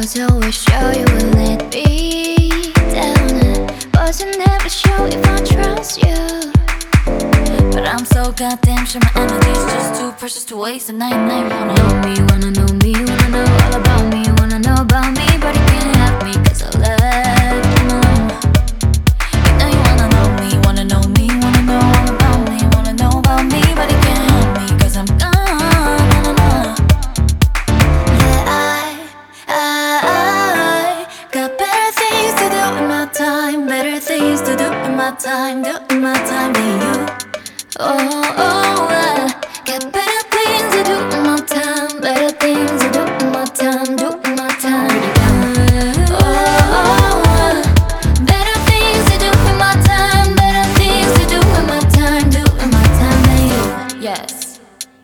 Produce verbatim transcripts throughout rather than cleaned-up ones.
was always sure you would let me down. I wasn't never sure if I trust you, but I'm so goddamn sure my energy's just too precious to waste. And I and I wanna know me, wanna know me, wanna know all about me, wanna know about me, but you can't have me 'cause I left him alone. You know you wanna know me, wanna know me, wanna know all about me, wanna know about me, but you can't have me 'cause I'm gone. Better things to do in my time, do in my time than you. Oh, oh, I got better things to do in my time, better things to do in my time, do in my time. Oh, oh, I better things to do in my time, better things to do in my time, do in my time than you. Yes.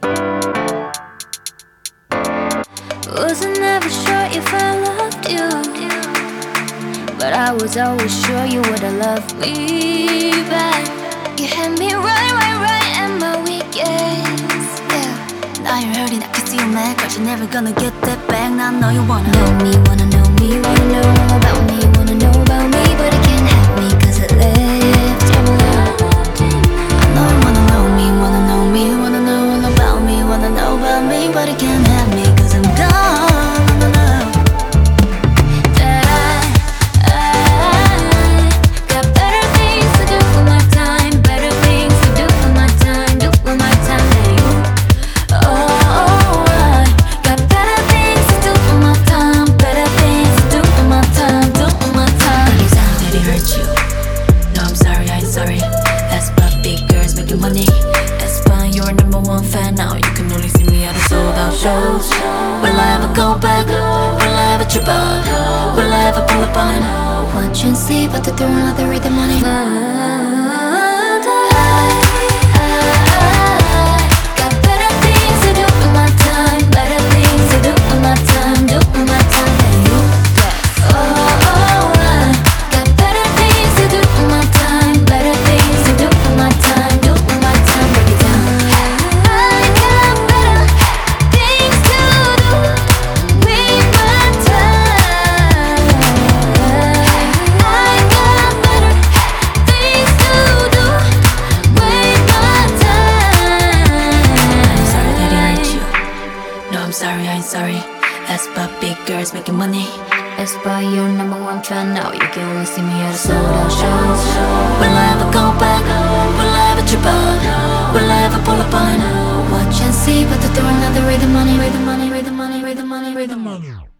Wasn't ever sure if I loved you, but I was always sure you would've loved me back. You had me right, right, right at my weakest, yeah. Now you're hurting, I can see you mad, but you're never gonna get that back. Now I know you wanna know me, wanna know me, wanna know all about me, wanna know about me, but you can't have me 'cause I left you alone. I know you wanna know me, wanna know me, wanna know all about me, wanna know about me, but you can't have me 'cause I'm gone. Money, that's why you're number one fan now. You can only see me at the sold out shows. Will I ever go back? Will I ever trip up? Will I ever pull up on? Watch and see, but they're throwing out the rhythm money. Sorry, I ain't sorry. That's about big girls making money. That's why you're number one fan now. You can only see me at a sold out shows. Will I ever go back? Will I ever trip up? Will I ever pull up on? Watch and see, but they're throwing out the rhythm money, rhythm money, rhythm money, rhythm money, rhythm money.